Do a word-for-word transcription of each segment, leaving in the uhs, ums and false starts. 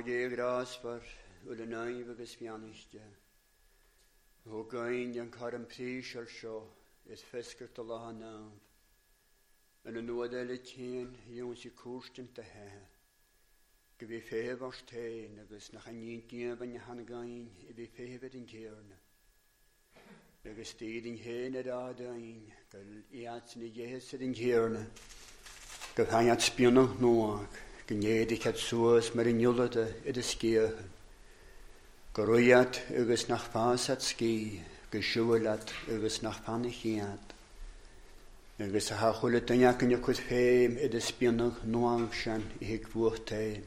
Máide grásfar ula naimh agus fianiste. Ho gain an car an prísir seo is fiscar do laha námh. Yn y nwad eile tîn yw'n si cwrstin dy he. Gyfi fef o'r tein agos nach an un diab yn han gain i fi fefyd yn tîrna. Agos dyd yn hen yr adain gael iat yn y iesydd yn tîrna. Gyf hanyat sbionach nwag gynned ich at sŵas mar yn iwlad y dy sgiahan. Gorwyad agos nach fas at sgi gysiwylad agos nach pan i chiad. Agus a hachwyle dyniac yn y cwyd ffeim i dy sbionach nwag sian i hig fwch tein.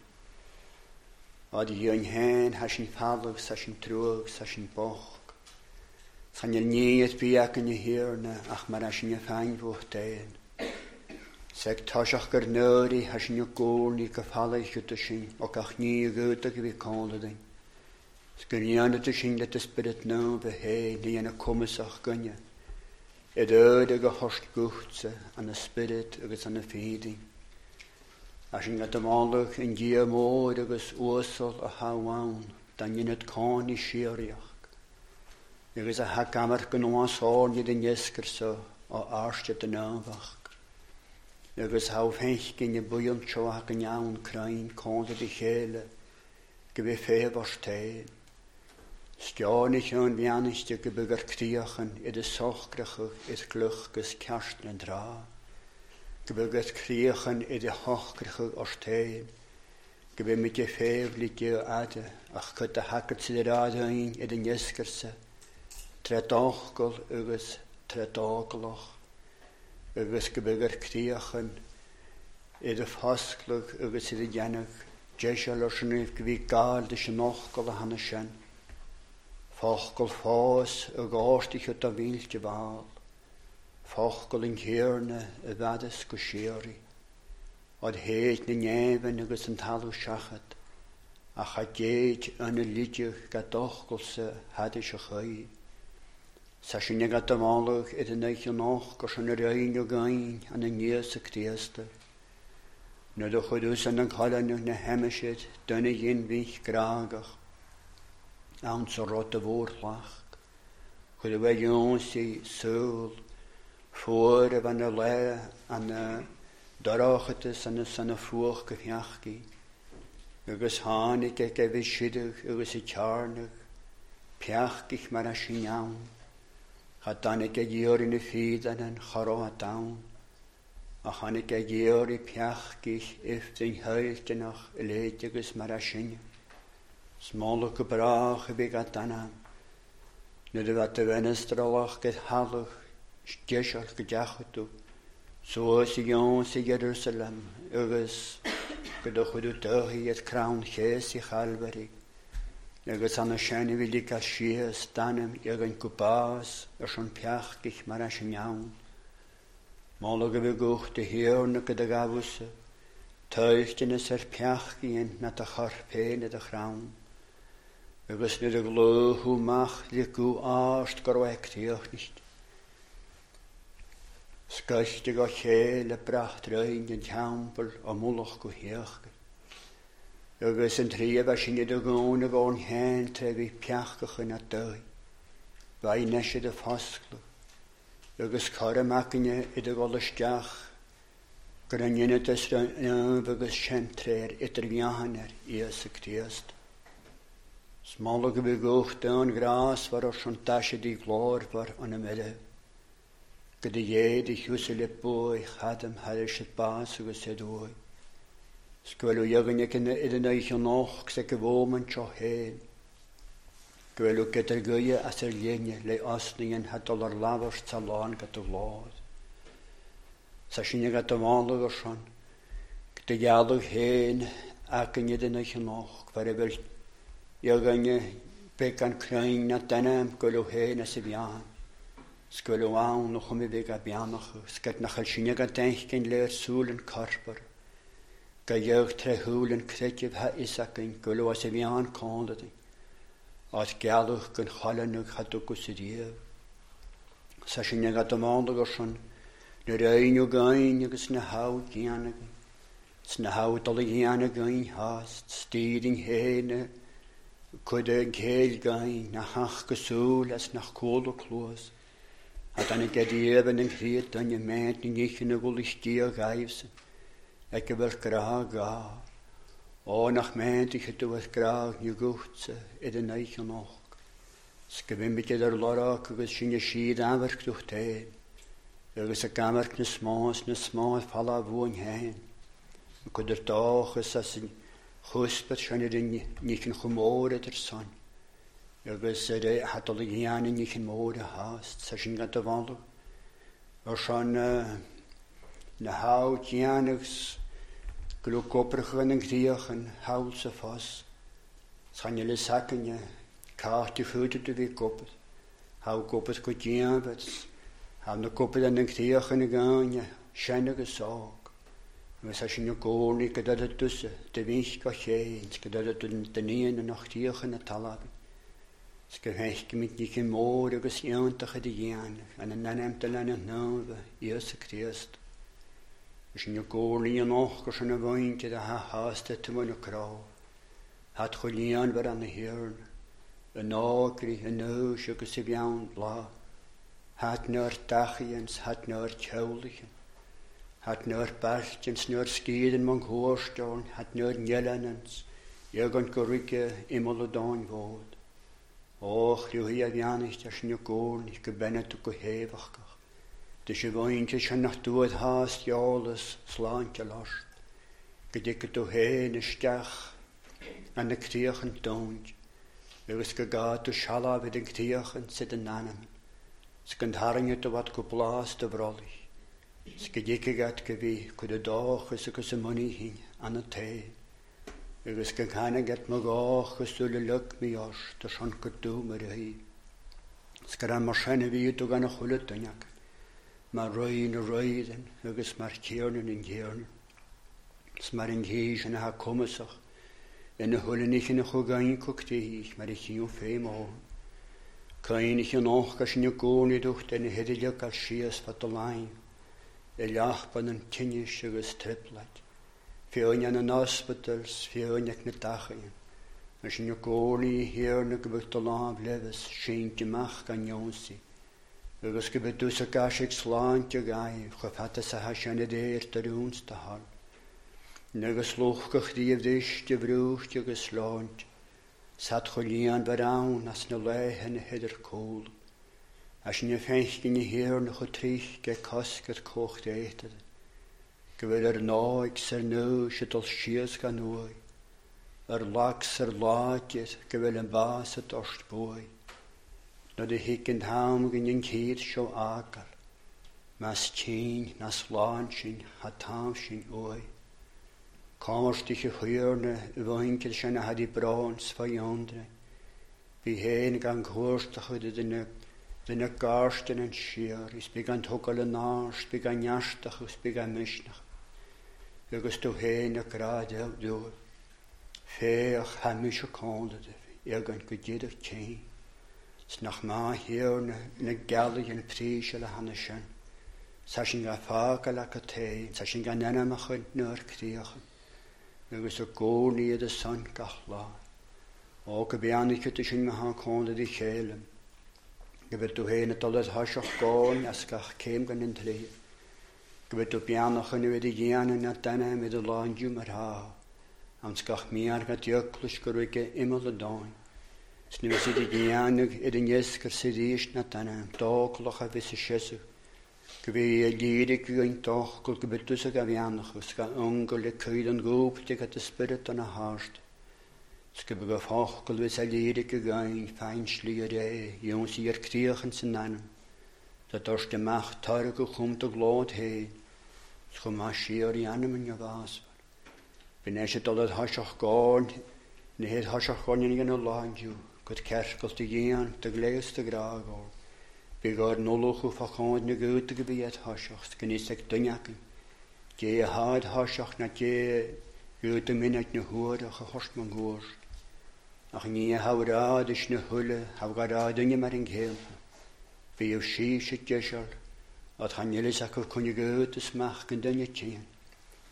Ad i yn hen has yn falwg sas yn trwg sas yn boch. San yl niad biac yn y hirna ach mar as yn y fain fwch tein. Seg tosach gyr nöri has yn y gôl ni gyffalau chwyd y sy'n o gach ni y gwydig i fi colodyn. Sgynnian y dy sy'n let y spirit naw fy hei ni yn y cwmysach gynia. Ed yd ag a host gwchtse an y spirit agos an y feeding. As yn gada malwch yn gia môr agos uasol a hawawn dan yn yd con i siariach. Agos a hagamar gynwas orn i dyn ysgyrso o arstyd yn afach. Agos hawf hench gyn y bwyl tro ac yn iawn crain condad i chele gyfi fef o'r tein. Stian ich yn fianist y gybyg ar criachan i dy sochgrachach i'r glwch gys cast yn dra. Gybyg ar criachan i dy hochgrachach o'r tein. Gybyg mi dy ffef li dy ada ach cyd a hagad sydd yr ada un i dy nysgyrsa. Tredochgol ygys tredogloch. Ygys gybyg ar criachan i dy ffosglwch ygys i dy janach. Jesal o'r synnif gyfi gael dy synochgol a hana sian. Fochgol fós y gosd ich o vil dy val. Fochgol yn hirna y fadys gwsiori. Od heid na nefn agos yn talw siachad. A chadjeid yn y lidiwch gadochgol sy hadys o chai. Sa sy'n ag adamalwch id yn eich yn och gos yn yr ein o gain an y nias y cdiasta. Nid o chwydws yn yng ngholanwch na hemysid dyn y un fych gragach. Awn so rot y fôr llach. Chwyd y wedi o'n si sŵl. Ffwr y fan y le an y dorochetys an y san y ffwch gyfiachgi. Ygys hanig ag efo sidwch ygys y charnach. Piachgich mar as yn iawn. Chadanig ag ior yn y ffyd an yn charo a dawn. A chanig ag ior i piachgich ifdyn hwyldynach y leid ygys mar as yn. Smolwch y brach y big adanam. Nid y fat y fenestrolach gyd halwch, sgesiach gydachwydw. So ys i gion sy Jerusalem, ygys gydwch wydw dychu at crawn ches i chalberi. Ygys an y sian i fili gael sias danem ag yn gwbas ys o'n piach gich mar as yn iawn. Molwch y fi gwch dy hirn gyda gafwsa. Teucht yn ys yr piach gyn na dy chorpen y dy chrawn. Ygys nid y glw hw mach li gw arst gorweg diolch nicht. Sgystig o chel y bracht rhain yn tiambl o mwlwch gwyhiach. Ygys yn triaf a sy'n nid y gwn y gwn hen trefi piachgach yn a dwy. Fai nesydd y ffosglw. Ygys cor y macyn y dy golysdiach. Gyda'n ynyd ysryn ygys sientrer ydr fiahanner i ysig diast. Smolwg y bygwch dyn gras var o'r sy'n dasyd i glor var yn y mede. Gyda ied i chwysel y bwy chadam hadys y bas ygys y dwy. Sgwelw ygyn ag yn ydyn eich yn och gyda gyfom yn tro hen. Gwelw gyda'r gwyau as yr lienau le osni yn hadol ar lafar salon gyda glod. Sa sy'n ag adamolwg o'r sy'n. Gyda ialwg hen ac yn ydyn eich yn och var y fel ygyn began crain na dynam gwelw hen as y bian. Sgwelw awn o'ch ym i beg a bianach. Sgyd na chael sy'n ag adench gyn le'r sŵl yn corpor. Gael tre hwyl yn credyf ha isac yn gwelw as y bian condad. Oed galwch gyn cholanwg hadwg o sydiaf. Sa sy'n ag adamolwg o'r sy'n. Nyr ein o gain agos na hawd gianag. Sna haudal iana gain hast, steeding hene, kude geel gain, na hach gesool as nach koolo kloos. Had an ik even en griet dan je meent en ik in wil ik dier geifsen. Ik wil graag ga. O nach meent ik het was graag je goedse in de neiche nog. Skewim met je der lorak, was je schied aanwerk durch teen. Er is een kamerk ne smaas, ne smaas falla woon heen. Ik kon er toch eens als een gospel schon er niet een gemoorde ter zon. Er was er had al een jaren niet een moorde haast, ze zijn gaan te wandelen. Er schon een hout janigs, geluk kopperig en griechen, houtse vast. Ze gaan jullie zakken je, kaart je voeten te weer koppet. Hou koppet goed jambets. Hou de koppet en de griechen gaan je, schijnige zaak. We zijn je koning, dat het tussen, de winst kan geen, dat het de nieren nog tegen het talaben. Ze hecht met niet geen moeder, gesjantige de jaren, en dan neemt er een naam, Jezus Christus. We zijn je koning nog, als een windje, dat hij haast het te mijn krauw. Had geliaan weer aan de Heer, een nakri, een neus, een gesibjaan bla. Had naar dagjes, had naar tjouwligen. Had naar bartjens, naar skieden man hoorstoon, had naar njellenens, jegend gerike immel dan woord. Och, je hier janig, dat is je koning, ik ben het ook hevig. Dus je windjes je nog dood haast, je alles slaantje last. Gedikke toe heen, stach, en de kriechen toontje. Er is gegaat door schala bij de kriechen zitten namen. Ze kunt haringen te wat geplaatst te vrollig. Skedikke gaat gewee, kude dag is ik ze money hing aan het thee. Er is gekane get me gaag, gestulle luk me jas, te schon gedoe me rei. Skran marschene wie to gaan hulle tenjak. Maar roeien roeien, er is maar kiernen en kiernen. Smar in gees en ha komme zich. En de hulle niet in de goeien kokteeg, maar ik ging op hem aan. Kan je niet nog, als je niet koning doet, en het je als schies wat de lijn. El jachpan een tinnische gestripplet. Veel in een hospitals, veel in een dagen. Als je koning hier een gebucht te lang blijft, schijnt je macht kan jonsie. Er is gebeurd tussen kashik slaantje gaai, gevat ze hasje de eerste roens te halen. Nergens lochig die wist je vroegje geslaantje. Zat geliaan beraan als een leigen heder kool. Als je vecht in je heer nog getrieg, gekasket kocht eten. Ik wil er nooit er neus het als schies gaan nooit. Er laks er laatjes, ik wil een baas het als boy. Na de hikken haam in je keet zo akel. Mas tien, nas laantjen, hat taamsjen ooi. Kamers die geheurde, winkel zijn had die brons van jonderen. Wie heen gang hoorste de de nek. Den ik karsten en schier, is began hokkelen naast, began jastig, is began mischnig. Ik is toch heen, ik raad jou door. Veeg, hij mische konde, ik een gedjeder tjeen. Snach ma hier, in een geldig en priesjele hanneschen. Sashin ga vakel akatee, sashin ga nenamachend naar kriegen. Ik is ook koning de zon kachla. Ook bean ik het is in me gaan konde die gelen. Je weet hoe heen het alles hasjach gaan, als ik keem gaan in tree. Je weet hoe piano gaan we de jaren naar tenen met de landje maar ha. Als ik meer gaat juklis geruike immer de dagen. Snu zie de jaren in de jesker serieus naar tenen, dagelijks een wisse schisse. Je weet liedig je in toch, je weet tussen gavianig, je gaat ongelijk kuiden roep, je gaat de spirit aan de haast. Skibbe gevachkel wis a lirike gein, feinschliere, jongs hier kriechen zu nennen. Dat als de macht targe komt de gloed heen. Schumaschier janemen je was. Ben als het al het haschach gaan, ne het haschach gaan in een landje. Kot kerkels te gaan, te glees te graag al. Begaar noloch of gaan ne goede gebied haschach, genis ik dunjaken. Je haat haschach na je goede minnet ne hoorde, gehost man goorst. Ach nie hou raad is ne hulle, hou raad in je maar in geelpen. Wie je schies het jeschel, at gaan jullie zakken kon je goedes maken dan je tien.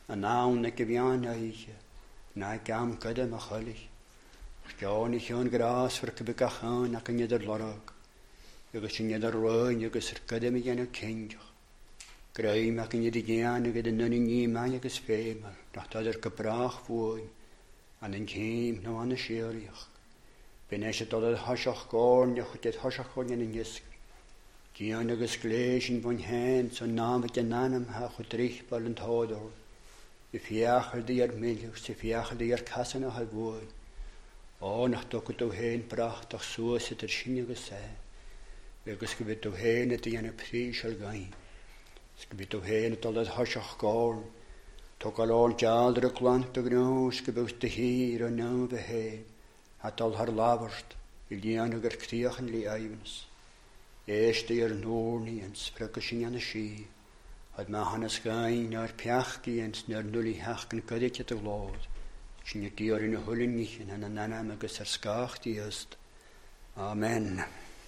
An nawn na gyfian eiche. Na gam gydym a cholich. John ich on gras for cybygachan ac yn ydyr lorog. Ygys yn ydyr rhain, ygys yr gydym i gan y cyndiach. Graim ac yn ydyr gian ag ydyn nhw'n ni man ygys ffeimar. Nach dod yr gybrach fwy. An yn cym na wan y sieriach. Byn eisiau dod yr hosach gorn, ych wyd hosach gorn yn ysg. Gian ygys gleis yn fwy'n hen, so nam yd yn anam hach o drich bal yn todor. Y fiachar di'r miliwch, y fiachar di'r casan o halfwy. O, nach dogwyd o hen bracht a'ch sŵs ydy'r sy'n ygys e. Ygys gybyd o hen ydy yn y pris al gain. Ysgybyd o hen ydy oedd hosach gorn. Tog al o'n jaldr y glant o gnws, gybyd dy hir o naw fy hen. Hat al har labart, i lian ag yr criach yn li aifns. Eist i'r nôr ni yn sbrygys yn y si. Had ma hanes gain na'r piach giens na'r nŵl i hach yn gydig at y glod. Sy'n y dior yn y hwlyn nich yn hynna nanam agos ar sgach di yst. Amen.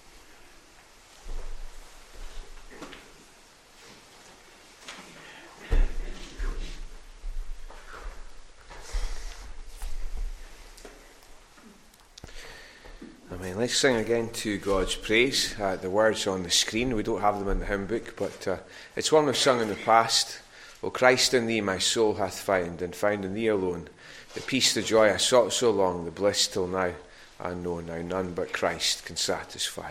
Amen. Let's sing again to God's praise. Uh, the words on the screen, we don't have them in the hymn book, but uh, it's one we've sung in the past. O Christ, in thee my soul hath found, and found in thee alone the peace, the joy I sought so long, the bliss till now unknown. Now none but Christ can satisfy.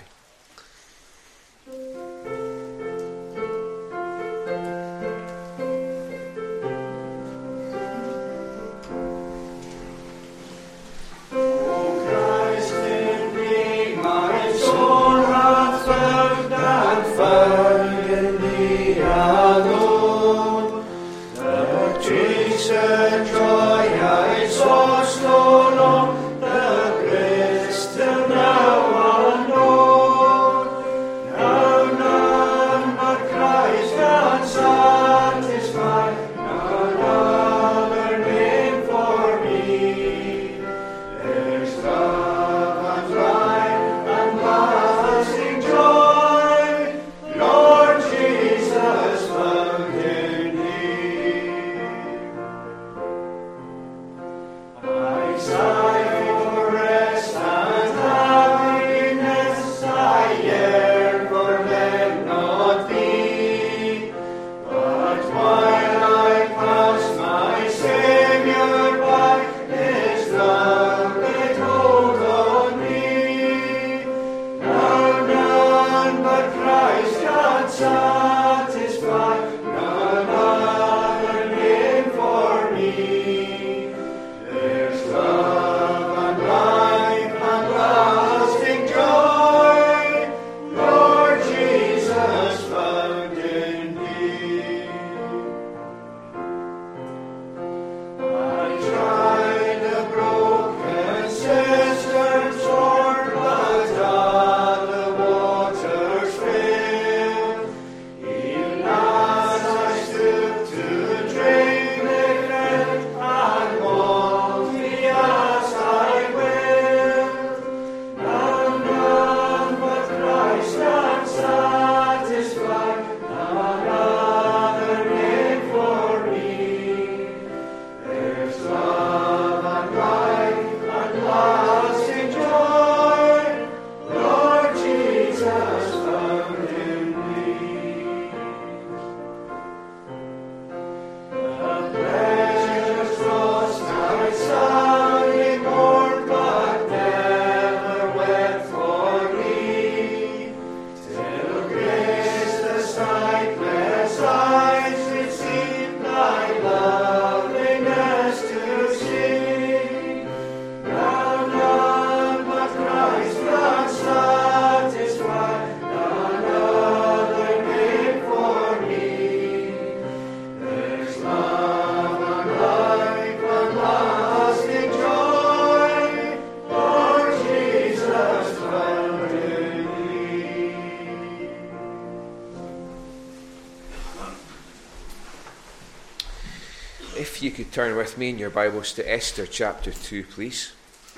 If you could turn with me in your Bibles to Esther chapter two, please.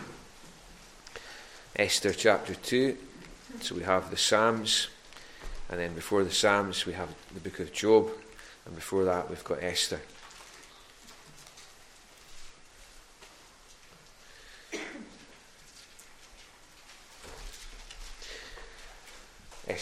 Esther chapter two. So we have the Psalms, and then before the Psalms we have the book of Job, and before that we've got Esther.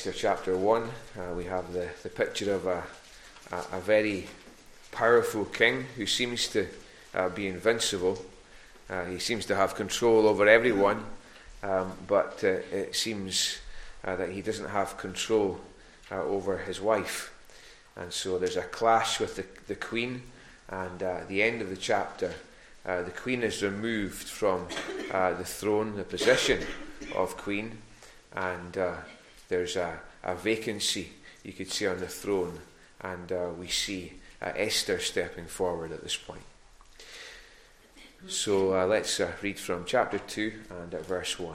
Esther chapter one, uh, we have the, the picture of a, a, a very powerful king who seems to uh, be invincible. Uh, he seems to have control over everyone, um, but uh, it seems uh, that he doesn't have control uh, over his wife. And so there's a clash with the, the queen, and uh, at the end of the chapter, uh, the queen is removed from uh, the throne, the position of queen, and uh, there's a, a vacancy, you could see, on the throne, and uh, we see uh, Esther stepping forward at this point. So uh, let's uh, read from chapter two and at verse one.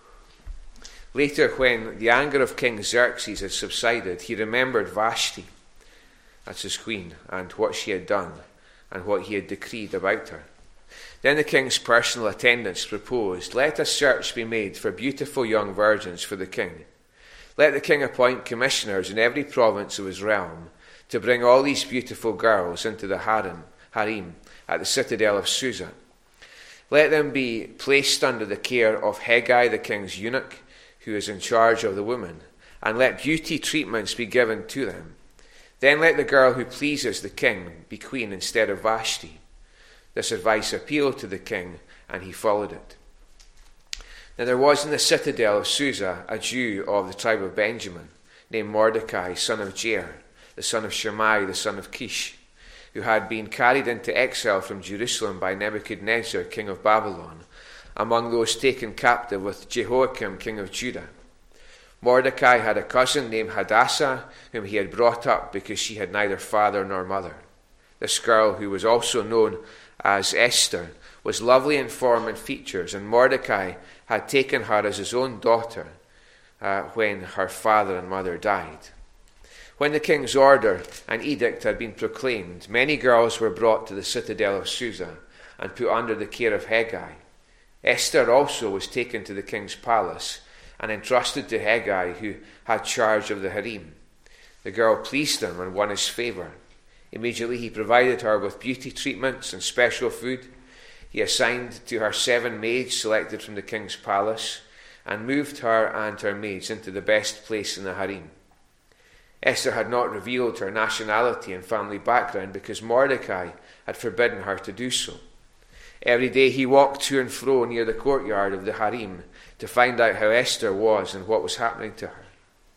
Later, when the anger of King Xerxes had subsided, he remembered Vashti, that's his queen, and what she had done, and what he had decreed about her. Then the king's personal attendants proposed, "Let a search be made for beautiful young virgins for the king. Let the king appoint commissioners in every province of his realm to bring all these beautiful girls into the harem, harem at the citadel of Susa. Let them be placed under the care of Hegai, the king's eunuch, who is in charge of the women, and let beauty treatments be given to them. Then let the girl who pleases the king be queen instead of Vashti." This advice appealed to the king, and he followed it. Now there was in the citadel of Susa a Jew of the tribe of Benjamin, named Mordecai, son of Jair, the son of Shimei, the son of Kish, who had been carried into exile from Jerusalem by Nebuchadnezzar, king of Babylon, among those taken captive with Jehoiakim, king of Judah. Mordecai had a cousin named Hadassah, whom he had brought up because she had neither father nor mother. This girl, who was also known as Esther, was lovely in form and features, and Mordecai had taken her as his own daughter uh, when her father and mother died. When the king's order and edict had been proclaimed, many girls were brought to the citadel of Susa and put under the care of Hegai. Esther also was taken to the king's palace and entrusted to Hegai, who had charge of the harem. The girl pleased him and won his favour. Immediately he provided her with beauty treatments and special food. He assigned to her seven maids selected from the king's palace and moved her and her maids into the best place in the harem. Esther had not revealed her nationality and family background because Mordecai had forbidden her to do so. Every day he walked to and fro near the courtyard of the harem to find out how Esther was and what was happening to her.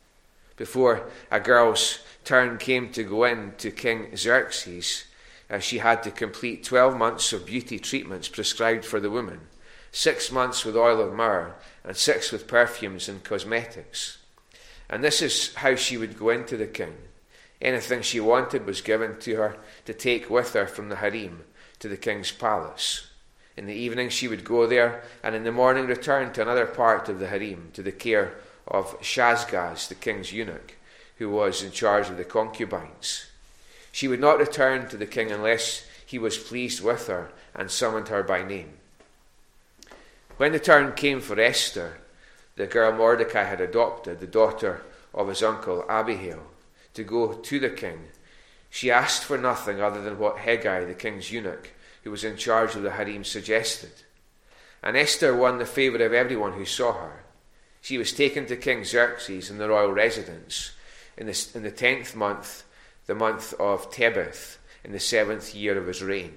Before a girl's turn came to go in to King Xerxes, uh, she had to complete twelve months of beauty treatments prescribed for the woman, six months with oil of myrrh, and six with perfumes and cosmetics. And this is how she would go into the king. Anything she wanted was given to her to take with her from the harem to the king's palace. In the evening she would go there, and in the morning return to another part of the harem, to the care of Shazgaz, the king's eunuch, who was in charge of the concubines. She would not return to the king unless he was pleased with her and summoned her by name. When the turn came for Esther, the girl Mordecai had adopted, the daughter of his uncle Abihail, to go to the king, she asked for nothing other than what Hegai, the king's eunuch, who was in charge of the harem, suggested. And Esther won the favour of everyone who saw her. She was taken to King Xerxes in the royal residence in the, in the tenth month, the month of Tebeth, in the seventh year of his reign.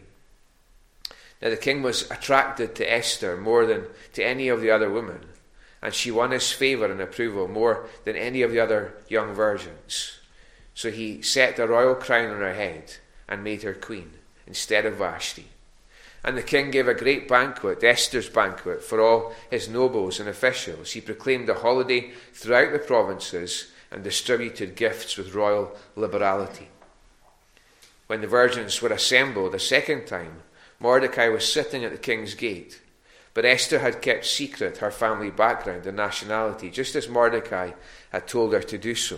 Now the king was attracted to Esther more than to any of the other women, and she won his favour and approval more than any of the other young virgins. So he set a royal crown on her head and made her queen instead of Vashti. And the king gave a great banquet, Esther's banquet, for all his nobles and officials. He proclaimed a holiday throughout the provinces and distributed gifts with royal liberality. When the virgins were assembled a second time, Mordecai was sitting at the king's gate. But Esther had kept secret her family background and nationality, just as Mordecai had told her to do so.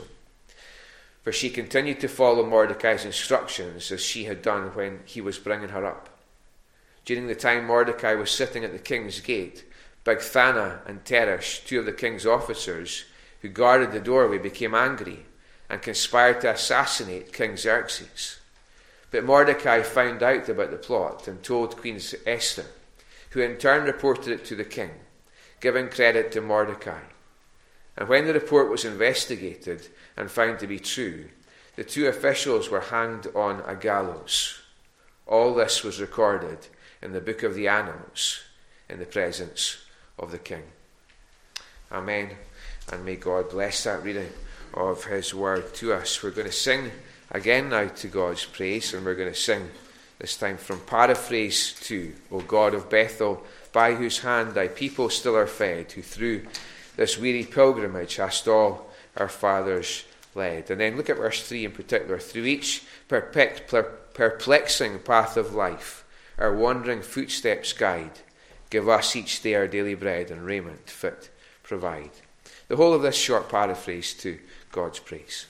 For she continued to follow Mordecai's instructions as she had done when he was bringing her up. During the time Mordecai was sitting at the king's gate, Bigthana and Teresh, two of the king's officers who guarded the doorway, became angry and conspired to assassinate King Xerxes. But Mordecai found out about the plot and told Queen Esther, who in turn reported it to the king, giving credit to Mordecai. And when the report was investigated and found to be true, the two officials were hanged on a gallows. All this was recorded in the book of the Annals in the presence of the king. Amen. And may God bless that reading of his word to us. We're going to sing again now to God's praise, and we're going to sing this time from Paraphrase two. O God of Bethel, by whose hand thy people still are fed, who through this weary pilgrimage hast all our fathers led. And then look at verse three in particular. Through each perplexing path of life, our wandering footsteps guide. Give us each day our daily bread, and raiment fit provide. The whole of this short paraphrase to God's praise.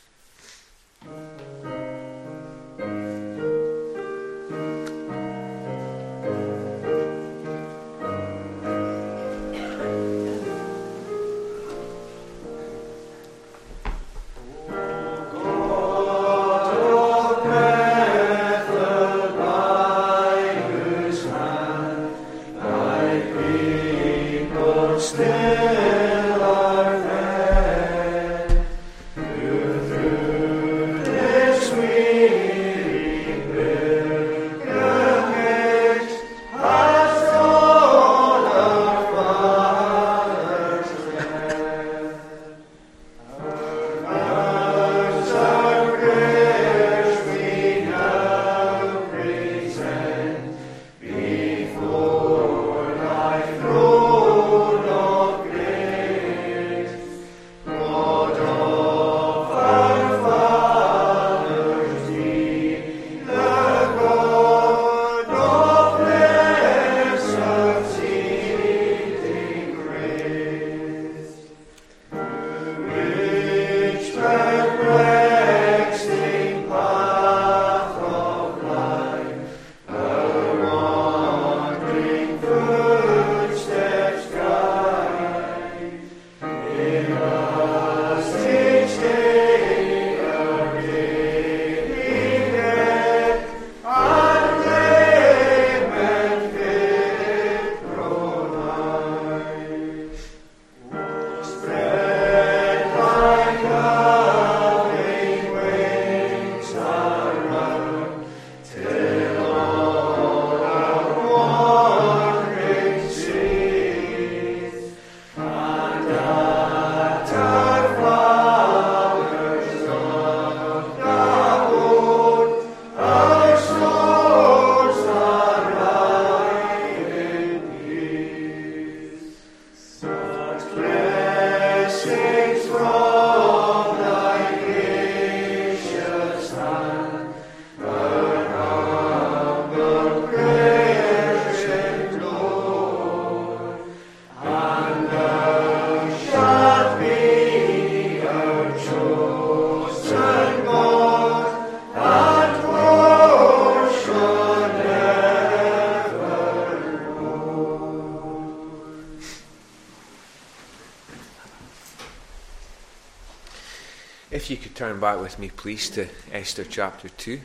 If you could turn back with me, please, to Esther chapter two.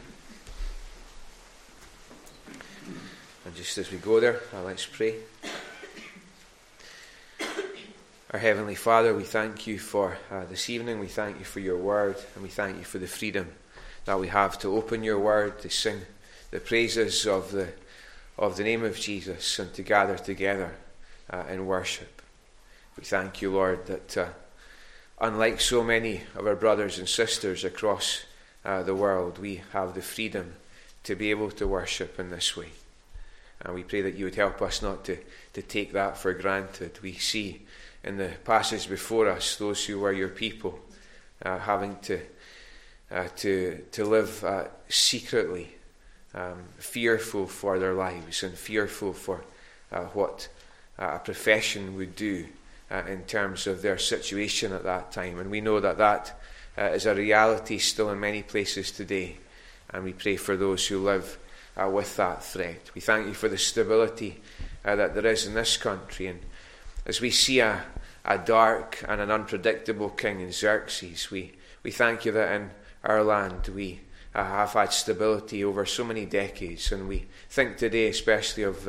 And just as we go there, uh, let's pray. Our Heavenly Father, we thank you for uh, this evening. We thank you for your word, and we thank you for the freedom that we have to open your word, to sing the praises of the of the name of Jesus, and to gather together uh, in worship. We thank you, Lord, that uh, unlike so many of our brothers and sisters across uh, the world, we have the freedom to be able to worship in this way. And we pray that you would help us not to, to take that for granted. We see in the passage before us those who were your people uh, having to, uh, to, to live uh, secretly, um, fearful for their lives and fearful for uh, what uh, a profession would do Uh, in terms of their situation at that time. And we know that that uh, is a reality still in many places today. And we pray for those who live uh, with that threat. We thank you for the stability uh, that there is in this country. And as we see a, a dark and an unpredictable king in Xerxes, we, we thank you that in our land we uh, have had stability over so many decades. And we think today especially of uh,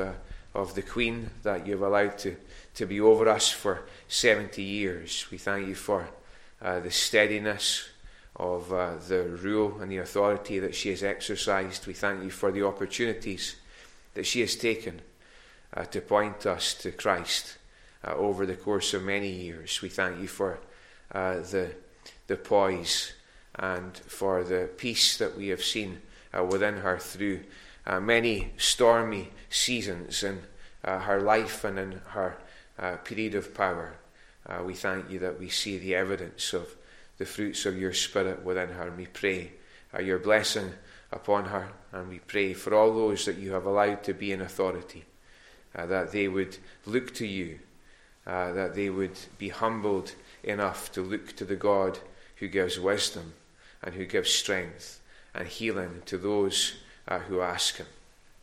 of the Queen that you've allowed to, to be over us for seventy years. We thank you for uh, the steadiness of uh, the rule and the authority that she has exercised. We thank you for the opportunities that she has taken uh, to point us to Christ uh, over the course of many years. We thank you for uh, the, the poise and for the peace that we have seen uh, within her through uh, many stormy seasons in uh, her life and in her uh, period of power. Uh, we thank you that we see the evidence of the fruits of your Spirit within her. And we pray uh, your blessing upon her, and we pray for all those that you have allowed to be in authority, uh, that they would look to you, uh, that they would be humbled enough to look to the God who gives wisdom and who gives strength and healing to those uh, who ask him.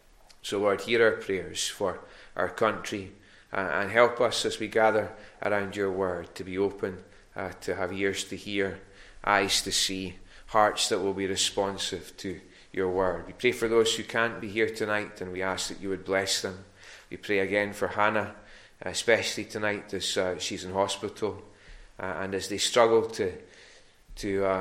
So Lord, hear our prayers for our country, uh, and help us as we gather around your word to be open, uh, to have ears to hear, eyes to see, hearts that will be responsive to your word. We pray for those who can't be here tonight, and we ask that you would bless them. We pray again for Hannah, especially tonight as uh, she's in hospital, uh, and as they struggle to to uh,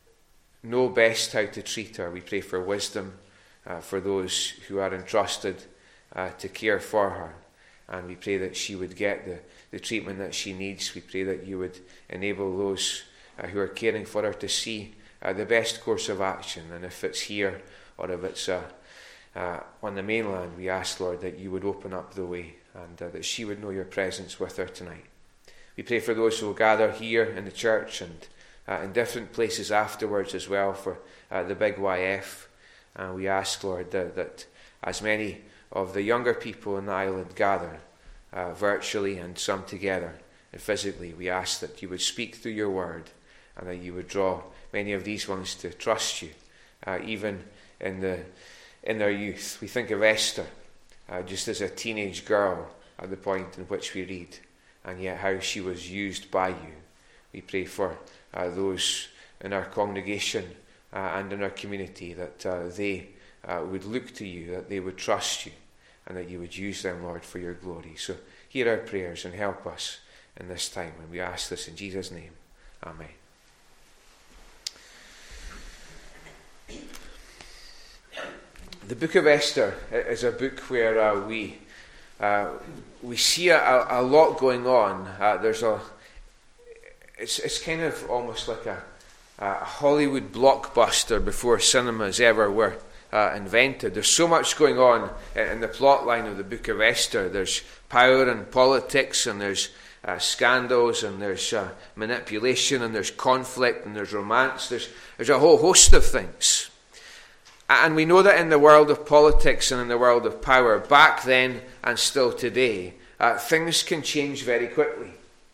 know best how to treat her. We pray for wisdom uh, for those who are entrusted uh, to care for her, and we pray that she would get the, the treatment that she needs. We pray that you would enable those uh, who are caring for her to see uh, the best course of action, and if it's here or if it's uh, uh, on the mainland, we ask, Lord, that you would open up the way, and uh, that she would know your presence with her tonight. We pray for those who will gather here in the church and uh, in different places afterwards as well for uh, the big Y F. And we ask, Lord, that, that as many of the younger people in the island gather uh, virtually and some together and physically, we ask that you would speak through your word, and that you would draw many of these ones to trust you, uh, even in the in their youth. We think of Esther, uh, just as a teenage girl at the point in which we read, and yet how she was used by you. We pray for uh, those in our congregation uh, and in our community, that uh, they uh, would look to you, that they would trust you, and that you would use them, Lord, for your glory. So hear our prayers and help us in this time, and we ask this in Jesus' name. Amen. The book of Esther is a book where uh, we uh, we see a, a lot going on. Uh, there's a it's it's kind of almost like a, a Hollywood blockbuster before cinemas ever were uh, invented. There's so much going on in, in the plot line of the book of Esther. There's power and politics, and there's uh, scandals, and there's uh, manipulation, and there's conflict, and there's romance. There's there's a whole host of things. And we know that in the world of politics and in the world of power, back then and still today, uh, things can change very quickly.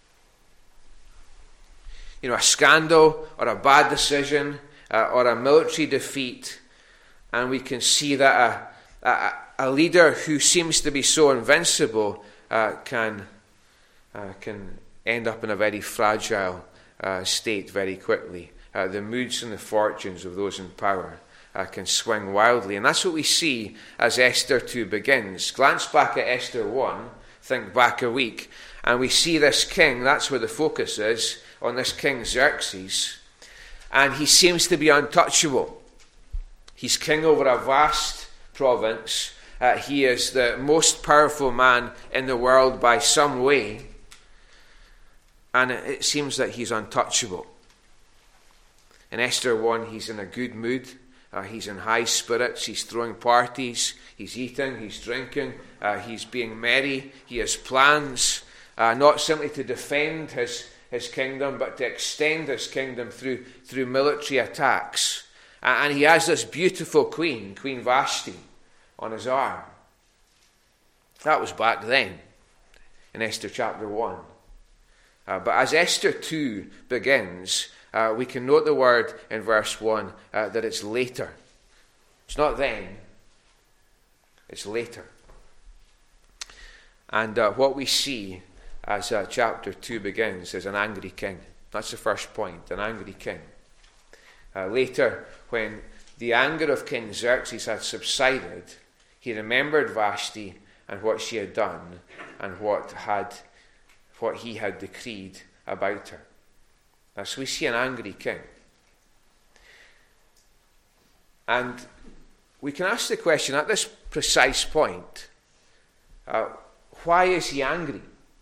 You know, a scandal or a bad decision uh, or a military defeat, and we can see that a, a, a leader who seems to be so invincible uh, can uh, can end up in a very fragile uh, state very quickly. Uh, the moods and the fortunes of those in power Uh, can swing wildly. And that's what we see as Esther two begins. Glance back at Esther one, think back a week, and we see this king, that's where the focus is, on this king Xerxes, and he seems to be untouchable. He's king over a vast province. Uh, he is the most powerful man in the world by some way, and it, it seems that he's untouchable. In Esther one, he's in a good mood. Uh, he's in high spirits, he's throwing parties, he's eating, he's drinking, uh, he's being merry, he has plans, uh, not simply to defend his, his kingdom, but to extend his kingdom through, through military attacks. Uh, and he has this beautiful queen, Queen Vashti, on his arm. That was back then, in Esther chapter one. Uh, but as Esther two begins, Uh, we can note the word in verse one uh, that it's later. It's not then, it's later. And uh, what we see as uh, chapter two begins is an angry king. That's the first point, an angry king. Uh, later, when the anger of King Xerxes had subsided, he remembered Vashti and what she had done and what had what he had decreed about her. Uh, so we see an angry king. And we can ask the question at this precise point, uh, why is he angry?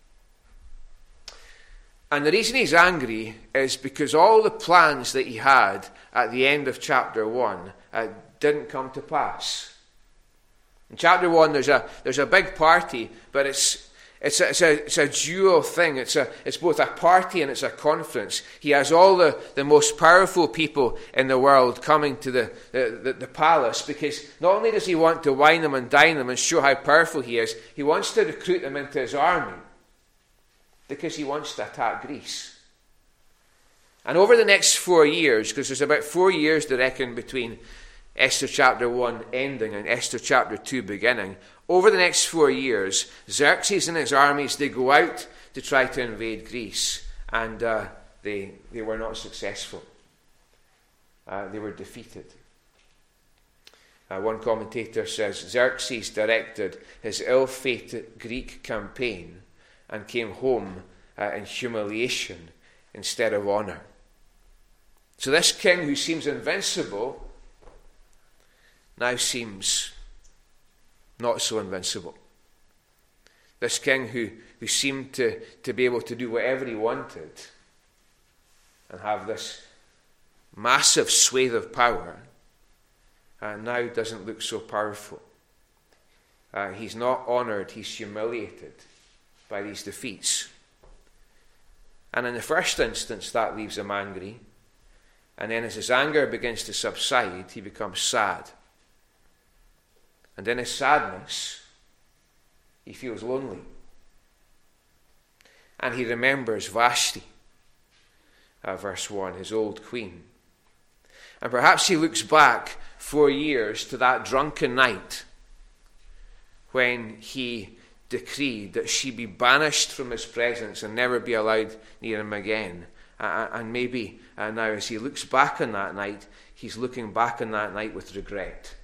And the reason he's angry is because all the plans that he had at the end of chapter one uh, didn't come to pass. In chapter one, there's a there's a big party, but it's it's a, it's a, it's a dual thing. It's a it's both a party and it's a conference. He has all the, the most powerful people in the world coming to the, the, the, the palace, because not only does he want to wine them and dine them and show how powerful he is, he wants to recruit them into his army because he wants to attack Greece. And over the next four years, because there's about four years to reckon between Esther chapter one ending and Esther chapter two beginning, over the next four years, Xerxes and his armies, they go out to try to invade Greece, and uh, they, they were not successful. Uh, they were defeated. Uh, one commentator says, Xerxes directed his ill-fated Greek campaign and came home uh, in humiliation instead of honor. So this king who seems invincible now seems not so invincible. This king who, who seemed to, to be able to do whatever he wanted and have this massive swathe of power uh, now doesn't look so powerful. Uh, he's not honoured, he's humiliated by these defeats. And in the first instance, that leaves him angry. And then as his anger begins to subside, he becomes sad. And in his sadness, he feels lonely. And he remembers Vashti, uh, verse one, his old queen. And perhaps he looks back four years to that drunken night when he decreed that she be banished from his presence and never be allowed near him again. Uh, and maybe uh, now as he looks back on that night, he's looking back on that night with regret.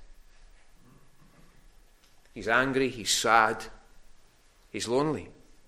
He's angry, he's sad, he's lonely.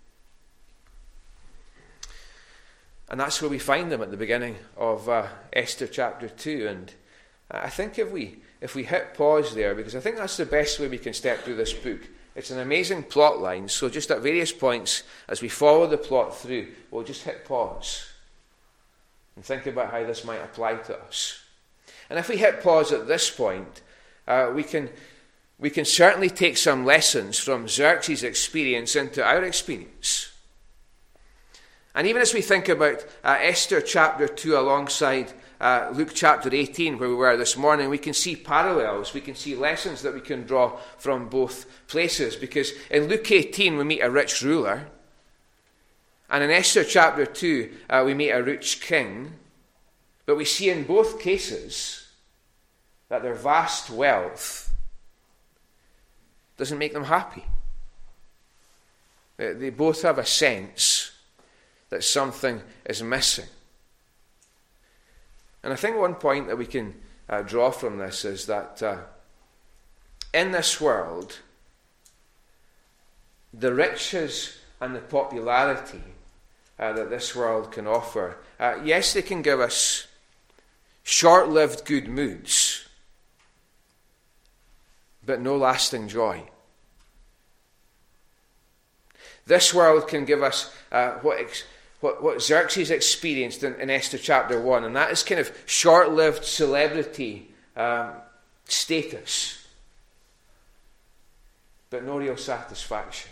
And that's where we find him at the beginning of uh, Esther chapter two. And I think if we if we hit pause there, because I think that's the best way we can step through this book. It's an amazing plot line, so just at various points as we follow the plot through, we'll just hit pause and think about how this might apply to us. And if we hit pause at this point, uh, we can we can certainly take some lessons from Xerxes' experience into our experience. And even as we think about uh, Esther chapter two alongside uh, Luke chapter eighteen, where we were this morning, we can see parallels, we can see lessons that we can draw from both places. Because in Luke eighteen we meet a rich ruler, and in Esther chapter two uh, we meet a rich king. But we see in both cases that their vast wealth doesn't make them happy. They, they both have a sense that something is missing. And I think one point that we can uh, draw from this is that uh, in this world, the riches and the popularity uh, that this world can offer, uh, yes, they can give us short-lived good moods, but no lasting joy. This world can give us uh, what, ex- what what Xerxes experienced in, in Esther chapter one, and that is kind of short-lived celebrity um, status, but no real satisfaction.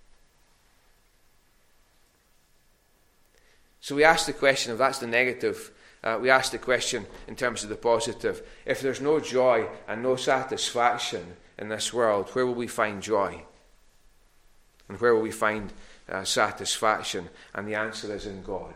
So we ask the question, if that's the negative, uh, we ask the question in terms of the positive. If there's no joy and no satisfaction in this world, where will we find joy? And where will we find uh, satisfaction? And the answer is in God.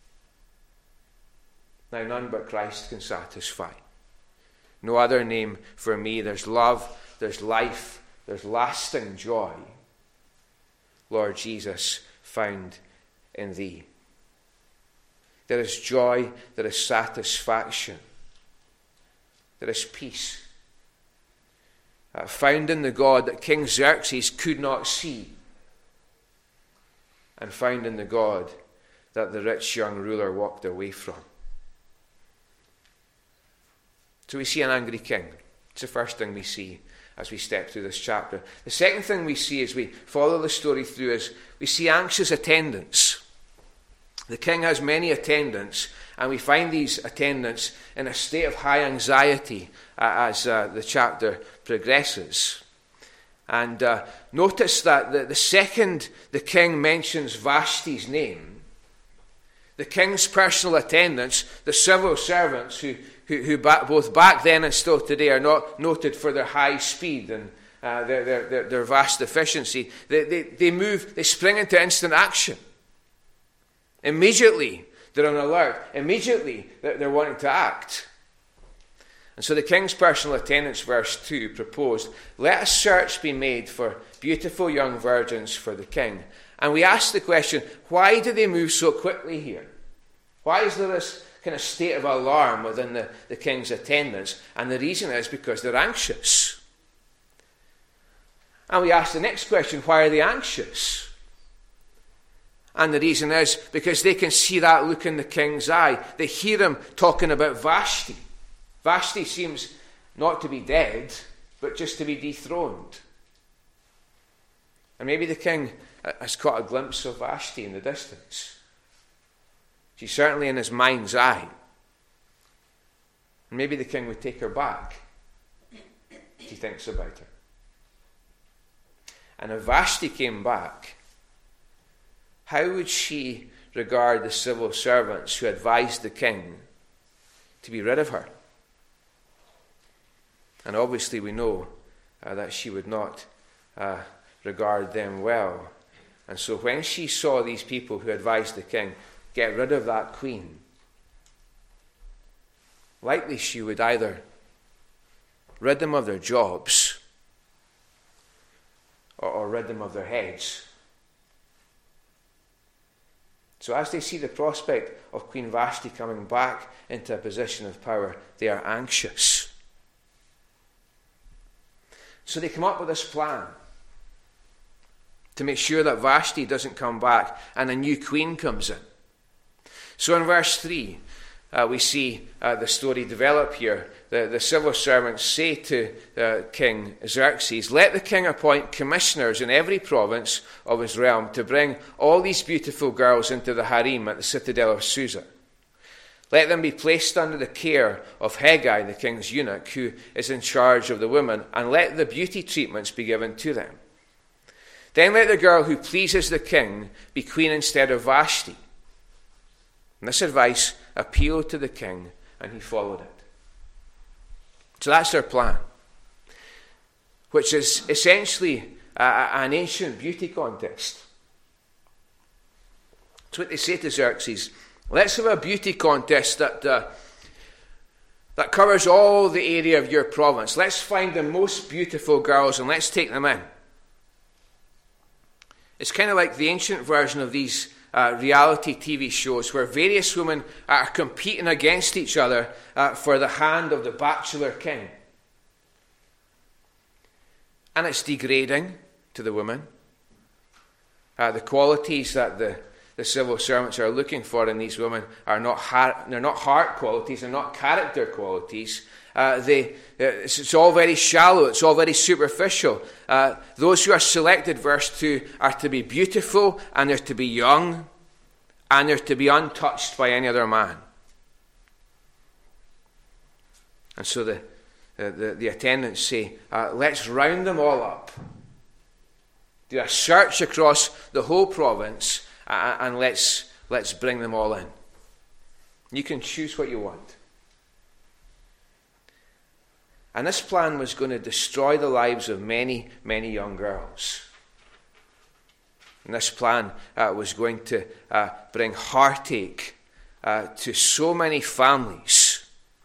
Now, none but Christ can satisfy. No other name for me. There's love, there's life, there's lasting joy, Lord Jesus, found in thee. There is joy, there is satisfaction, there is peace. uh, found in the God that King Xerxes could not see, and found in the God that the rich young ruler walked away from. So we see an angry king. It's the first thing we see as we step through this chapter. The second thing we see as we follow the story through is we see anxious attendants. The king has many attendants, and we find these attendants in a state of high anxiety uh, as uh, the chapter progresses. And uh, notice that the, the second the king mentions Vashti's name, the king's personal attendants, the civil servants who who, who back, both back then and still today are not noted for their high speed and uh, their, their, their, their vast efficiency, they, they, they move, they spring into instant action. Immediately, they're on alert. Immediately, they're, they're wanting to act. And so the king's personal attendants, verse two, proposed, let a search be made for beautiful young virgins for the king. And we ask the question, why do they move so quickly here? Why is there this kind of state of alarm within the, the king's attendants? And the reason is because they're anxious. And we ask the next question, why are they anxious? And the reason is because they can see that look in the king's eye. They hear him talking about Vashti. Vashti seems not to be dead, but just to be dethroned. And maybe the king has caught a glimpse of Vashti in the distance. She's certainly in his mind's eye. And maybe the king would take her back. He thinks about her. And if Vashti came back, how would she regard the civil servants who advised the king to be rid of her? And obviously we know uh, that she would not uh, regard them well. And so when she saw these people who advised the king get rid of that queen, likely she would either rid them of their jobs or, or rid them of their heads. So as they see the prospect of Queen Vashti coming back into a position of power, they are anxious. So they come up with this plan to make sure that Vashti doesn't come back and a new queen comes in. So in verse three, uh, we see uh, the story develop here. The, the civil servants say to uh, King Xerxes, let the king appoint commissioners in every province of his realm to bring all these beautiful girls into the harem at the citadel of Susa. Let them be placed under the care of Hegai, the king's eunuch, who is in charge of the women, and let the beauty treatments be given to them. Then let the girl who pleases the king be queen instead of Vashti. And this advice appealed to the king, and he followed it. So that's their plan, which is essentially a, an ancient beauty contest. That's what they say to Xerxes. Let's have a beauty contest that uh, that covers all the area of your province. Let's find the most beautiful girls and let's take them in. It's kind of like the ancient version of these uh, reality T V shows where various women are competing against each other uh, for the hand of the bachelor king. And it's degrading to the women. Uh, the qualities that the, the civil servants are looking for in these women are not heart, they're not heart qualities, they're not character qualities. Uh, they, it's, it's all very shallow, it's all very superficial. Uh, those who are selected, verse two, are to be beautiful, and they're to be young, and they're to be untouched by any other man. And so the, the, the, the attendants say, uh, let's round them all up. Do a search across the whole province, uh, and let's, let's bring them all in. You can choose what you want. And this plan was going to destroy the lives of many, many young girls. And this plan uh, was going to uh, bring heartache uh, to so many families.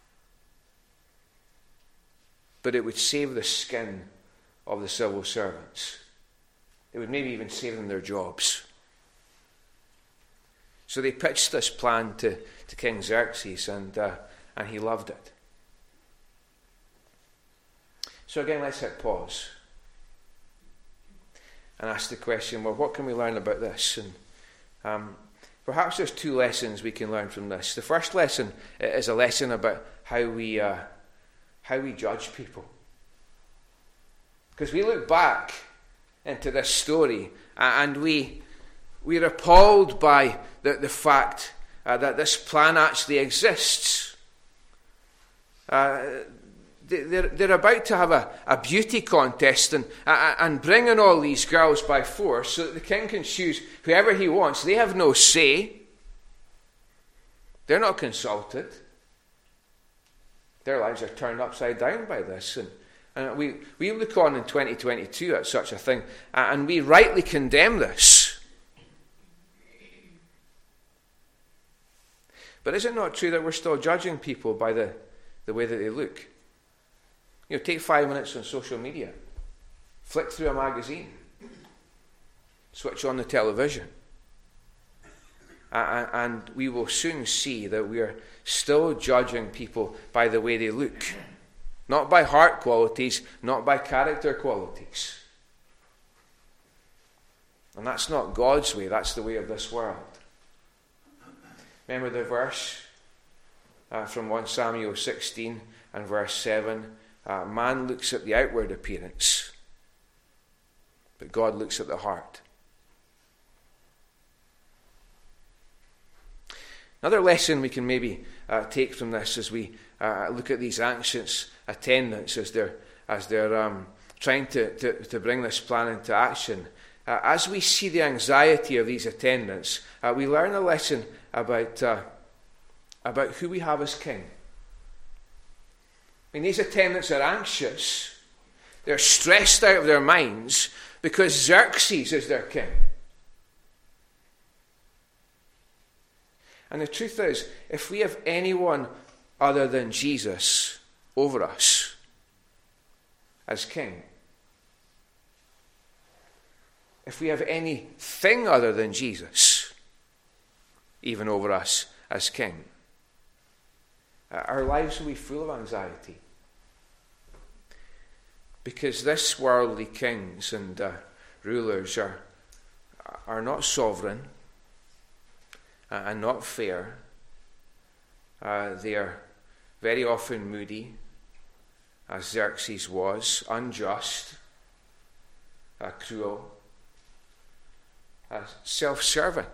But it would save the skin of the civil servants. It would maybe even save them their jobs. So they pitched this plan to, to King Xerxes, and uh, and he loved it. So again, let's hit pause and ask the question, well, what can we learn about this? And um, perhaps there's two lessons we can learn from this. The first lesson is a lesson about how we uh, how we judge people. Because we look back into this story and we we're appalled by the, the fact uh, that this plan actually exists. Uh, They're, they're about to have a, a beauty contest and, uh, and bring in all these girls by force so that the king can choose whoever he wants. They have no say. They're not consulted. Their lives are turned upside down by this. And, and we, we look on in twenty twenty-two at such a thing, uh, and we rightly condemn this. But is it not true that we're still judging people by the, the way that they look? You know, take five minutes on social media, flick through a magazine, switch on the television, uh, and we will soon see that we are still judging people by the way they look, not by heart qualities, not by character qualities. And that's not God's way, that's the way of this world. Remember the verse uh, from First Samuel sixteen and verse seven? Uh, man looks at the outward appearance, but God looks at the heart. Another lesson we can maybe uh, take from this as we uh, look at these anxious attendants as they're as they're um, trying to, to, to bring this plan into action. Uh, as we see the anxiety of these attendants, uh, we learn a lesson about uh, about who we have as king. I mean, these attendants are anxious. They're stressed out of their minds because Xerxes is their king. And the truth is, if we have anyone other than Jesus over us as king, if we have anything other than Jesus even over us as king, our lives will be full of anxiety. Because this worldly kings and uh, rulers are, are not sovereign uh, and not fair. Uh, they are very often moody, as Xerxes was, unjust, uh, cruel, uh, self-serving.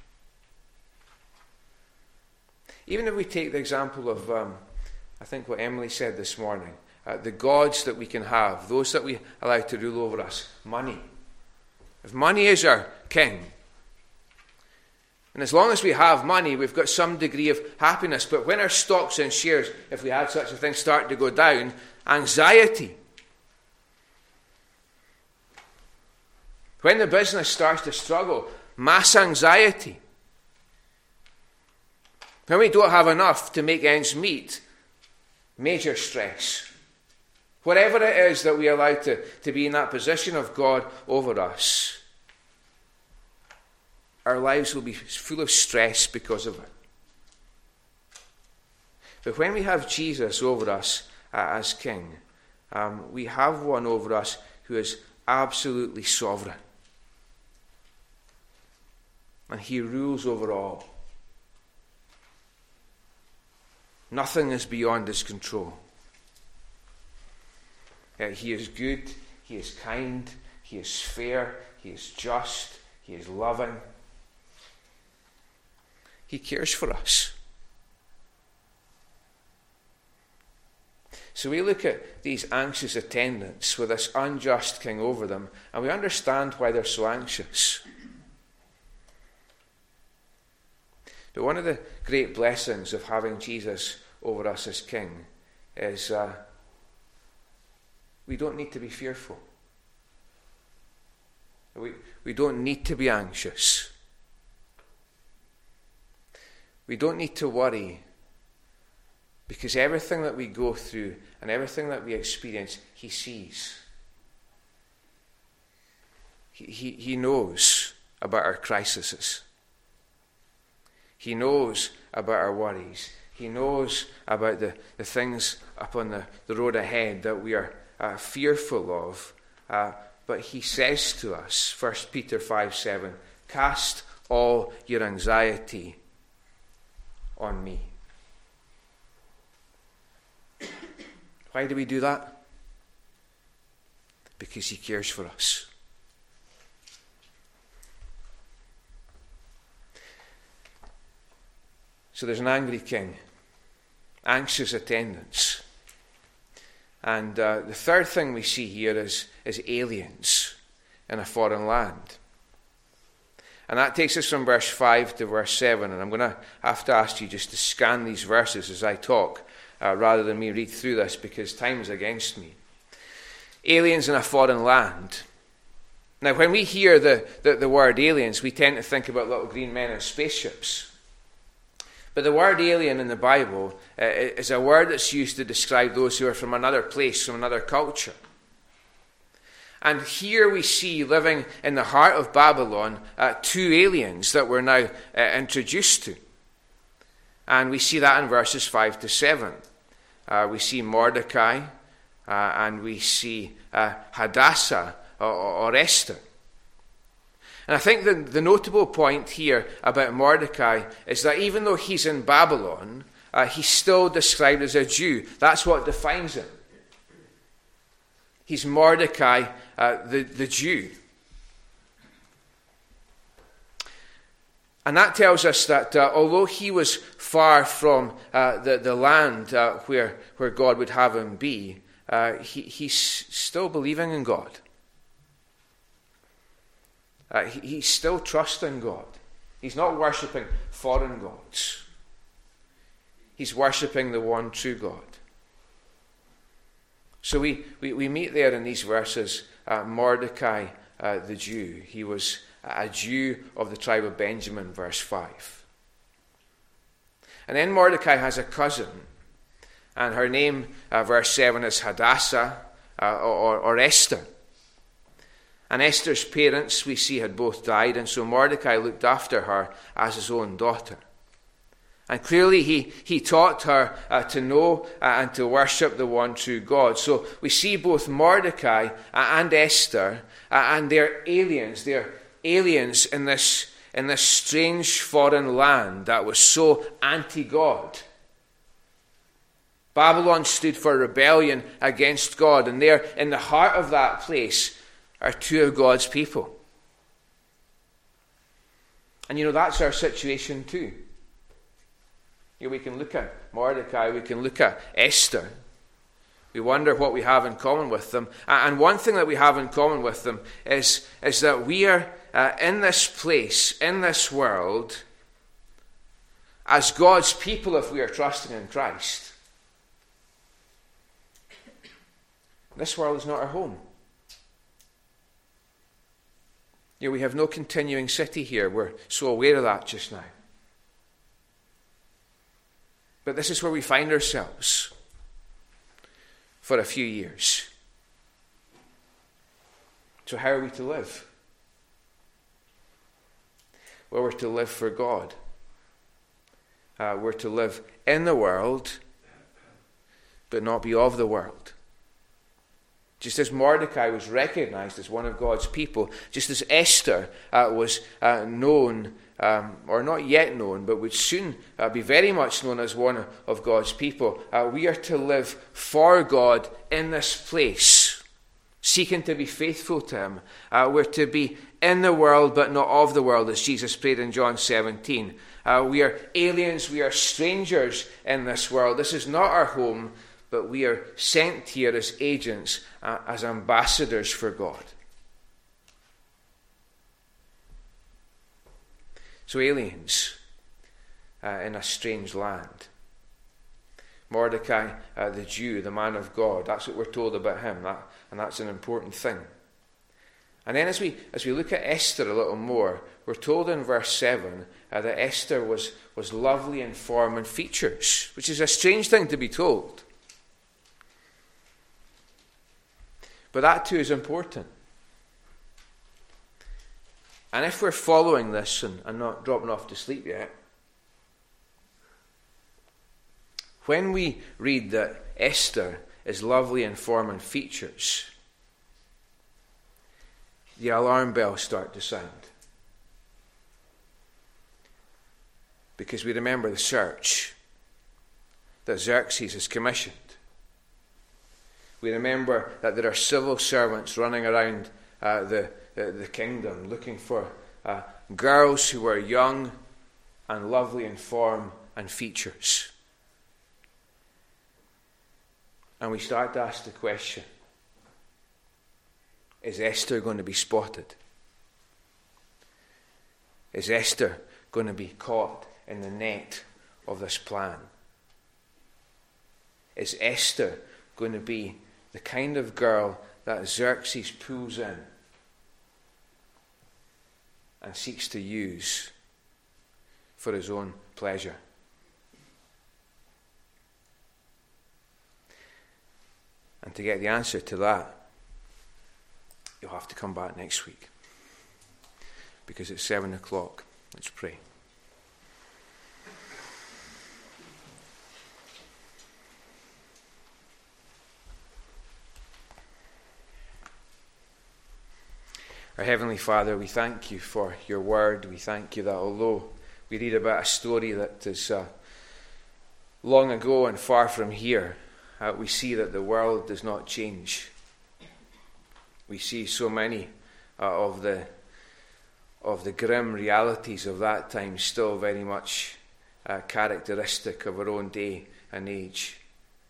Even if we take the example of, um, I think what Emily said this morning, uh, the gods that we can have, those that we allow to rule over us, money. If money is our king, and as long as we have money, we've got some degree of happiness. But when our stocks and shares, if we had such a thing, start to go down, anxiety. When the business starts to struggle, mass anxiety. When we don't have enough to make ends meet, major stress. Whatever it is that we allow to, to be in that position of God over us, our lives will be full of stress because of it. But when we have Jesus over us uh, as King, um, we have one over us who is absolutely sovereign. And he rules over all. Nothing is beyond his control. Uh, he is good, he is kind, he is fair, he is just, he is loving. He cares for us. So we look at these anxious attendants with this unjust king over them, and we understand why they're so anxious. But one of the great blessings of having Jesus over us as king is uh, we don't need to be fearful. We, we don't need to be anxious. We don't need to worry, because everything that we go through and everything that we experience, he sees. He, he, he knows about our crises. He knows about our worries. He knows about the, the things up on the, the road ahead that we are uh, fearful of. Uh, but he says to us, First Peter five seven, cast all your anxiety on me. Why do we do that? Because he cares for us. So there's an angry king, anxious attendants. And uh, the third thing we see here is, is aliens in a foreign land. And that takes us from verse five to verse seven. And I'm going to have to ask you just to scan these verses as I talk, uh, rather than me read through this, because time's against me. Aliens in a foreign land. Now, when we hear the, the, the word aliens, we tend to think about little green men in spaceships. But the word alien in the Bible uh, is a word that's used to describe those who are from another place, from another culture. And here we see, living in the heart of Babylon, uh, two aliens that we're now uh, introduced to. And we see that in verses five to seven. Uh, we see Mordecai, uh, and we see uh, Hadassah, or, or Esther. And I think the, the notable point here about Mordecai is that even though he's in Babylon, uh, he's still described as a Jew. That's what defines him. He's Mordecai, uh, the, the Jew. And that tells us that uh, although he was far from uh, the, the land uh, where, where God would have him be, uh, he, he's still believing in God. Uh, he, he's still trusting God. He's not worshipping foreign gods. He's worshipping the one true God. So we, we, we meet there in these verses uh, Mordecai uh, the Jew. He was a Jew of the tribe of Benjamin, verse five. And then Mordecai has a cousin, and her name, uh, verse seven, is Hadassah uh, or, or Esther. And Esther's parents, we see, had both died, and so Mordecai looked after her as his own daughter. And clearly he, he taught her uh, to know uh, and to worship the one true God. So we see both Mordecai uh, and Esther, uh, and they're aliens. They're aliens in this, in this strange foreign land that was so anti-God. Babylon stood for rebellion against God, and there in the heart of that place are two of God's people. And you know, that's our situation too. You know, we can look at Mordecai, we can look at Esther. We wonder what we have in common with them. And one thing that we have in common with them is, is that we are uh, in this place, in this world, as God's people if we are trusting in Christ. This world is not our home. You know, we have no continuing city here. We're so aware of that just now. But this is where we find ourselves for a few years. So how are we to live? Well, we're to live for God. Uh, we're to live in the world, but not be of the world. Just as Mordecai was recognized as one of God's people, just as Esther uh, was uh, known, um, or not yet known, but would soon uh, be very much known as one of God's people, uh, we are to live for God in this place, seeking to be faithful to Him. Uh, we're to be in the world, but not of the world, as Jesus prayed in John seventeen. Uh, we are aliens, we are strangers in this world. This is not our home, but we are sent here as agents, uh, as ambassadors for God. So aliens uh, in a strange land. Mordecai, uh, the Jew, the man of God, that's what we're told about him, that, and that's an important thing. And then as we as we look at Esther a little more, we're told in verse seven uh, that Esther was, was lovely in form and features, which is a strange thing to be told. But that too is important. And if we're following this and, and not dropping off to sleep yet, when we read that Esther is lovely in form and features, the alarm bells start to sound. Because we remember the search that Xerxes has commissioned. We remember that there are civil servants running around uh, the, the, the kingdom looking for uh, girls who are young and lovely in form and features. And we start to ask the question, is Esther going to be spotted? Is Esther going to be caught in the net of this plan? Is Esther going to be the kind of girl that Xerxes pulls in and seeks to use for his own pleasure? And to get the answer to that, you'll have to come back next week, because it's seven o'clock. Let's pray. Our Heavenly Father, we thank you for your word. We thank you that although we read about a story that is uh, long ago and far from here, uh, we see that the world does not change. We see so many uh, of the of the grim realities of that time still very much uh, characteristic of our own day and age.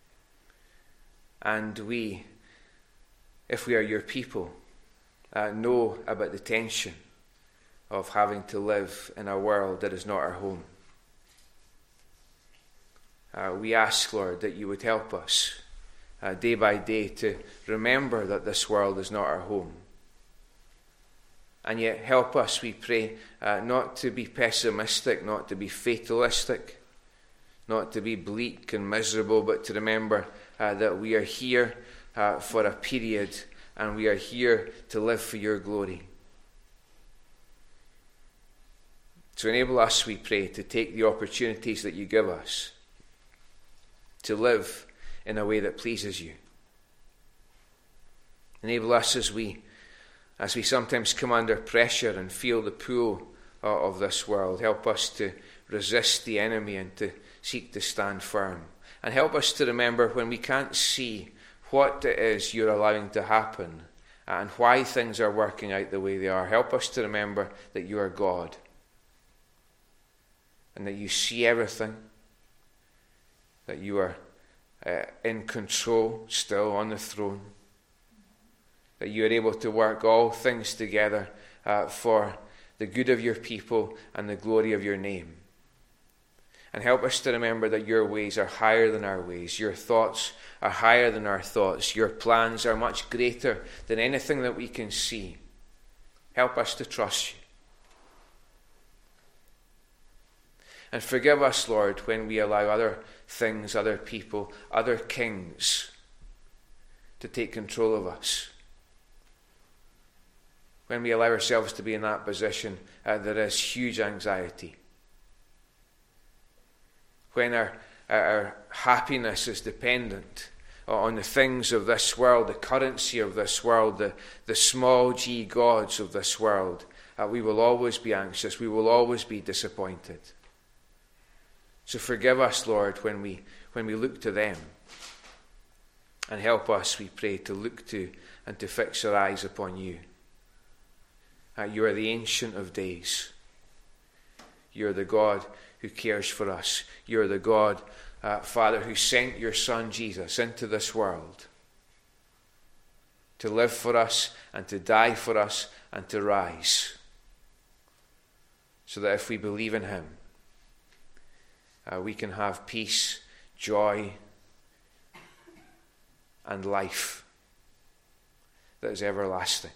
And we, if we are your people, Uh, know about the tension of having to live in a world that is not our home. Uh, we ask, Lord, that you would help us uh, day by day to remember that this world is not our home. And yet help us, we pray, uh, not to be pessimistic, not to be fatalistic, not to be bleak and miserable, but to remember uh, that we are here uh, for a period, and we are here to live for your glory. So enable us, we pray, to take the opportunities that you give us to live in a way that pleases you. Enable us as we, as we sometimes come under pressure and feel the pull uh, of this world. Help us to resist the enemy and to seek to stand firm. And help us to remember when we can't see what it is you're allowing to happen and why things are working out the way they are. Help us to remember that you are God and that you see everything, that you are uh, in control, still on the throne, that you are able to work all things together uh, for the good of your people and the glory of your name. And help us to remember that your ways are higher than our ways. Your thoughts are higher than our thoughts. Your plans are much greater than anything that we can see. Help us to trust you. And forgive us, Lord, when we allow other things, other people, other kings to take control of us. When we allow ourselves to be in that position, uh, there is huge anxiety. When our, our happiness is dependent on the things of this world, the currency of this world, the, the small g gods of this world, uh, we will always be anxious, we will always be disappointed. So forgive us, Lord, when we, when we look to them. And help us, we pray, to look to and to fix our eyes upon you. Uh, you are the Ancient of Days. You are the God who cares for us. You are the God, uh, Father, who sent your Son Jesus into this world to live for us and to die for us and to rise, so that if we believe in him, uh, we can have peace, joy, and life that is everlasting.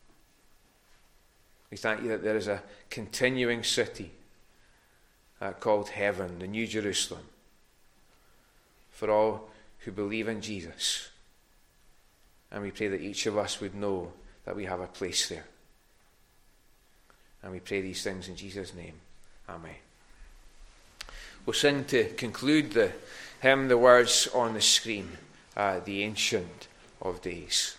We thank you that there is a continuing city Uh, called heaven, the New Jerusalem, for all who believe in Jesus. And we pray that each of us would know that we have a place there. And we pray these things in Jesus' name. Amen. We'll sing to conclude the hymn, the words on the screen. uh, the Ancient of Days.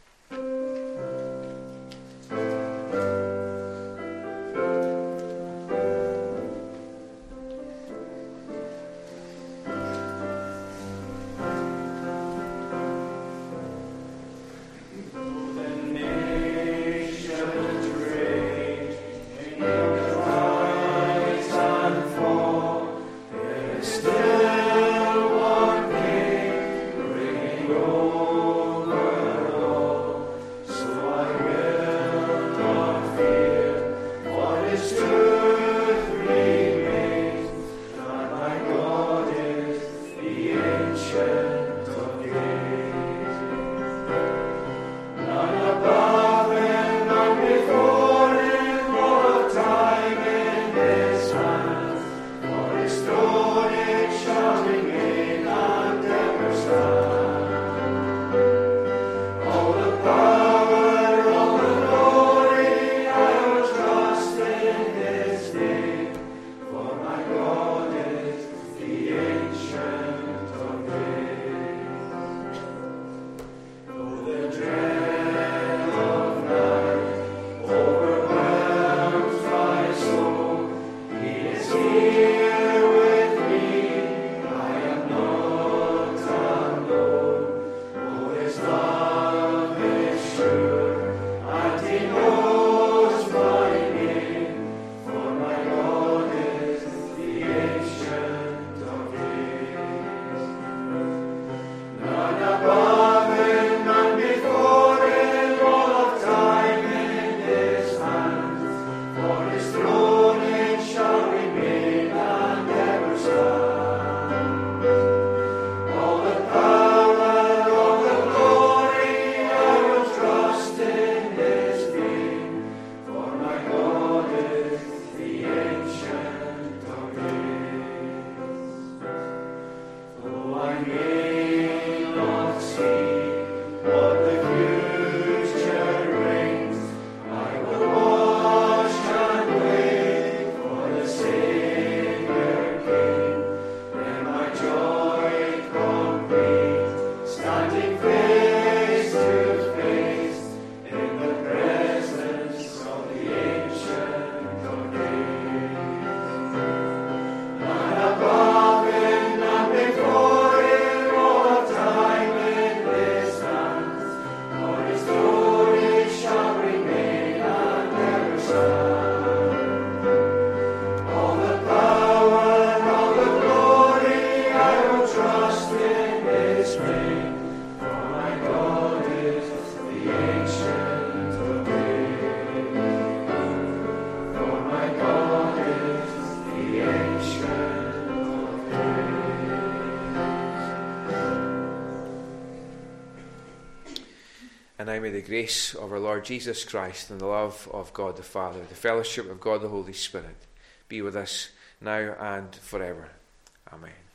And now may the grace of our Lord Jesus Christ and the love of God the Father, the fellowship of God the Holy Spirit, be with us now and forever. Amen.